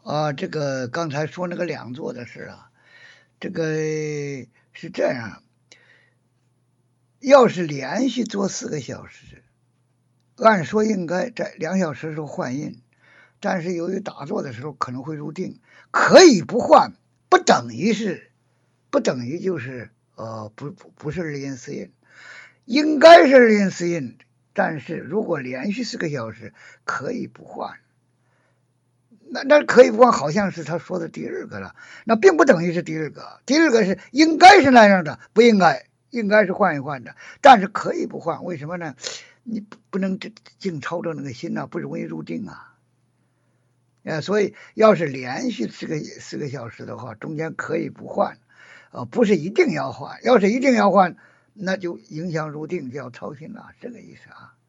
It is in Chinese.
这个刚才说那个两座的事啊，这个是这样，要是连续做4个小时，按说应该在2小时时候换印，但是由于打坐的时候可能会入定，可以不换，不等于就是不是日阴私印，应该是日阴私印，但是如果连续4个小时可以不换。那可以不换，好像是他说的第二个了，那并不等于是第二个，第二个是应该是那样的，不应该，应该是换一换的，但是可以不换，为什么呢？你不能净操着那个心呐，不容易入定啊。所以要是连续4个小时的话，中间可以不换，不是一定要换，要是一定要换，那就影响入定，就要操心了，这个意思啊。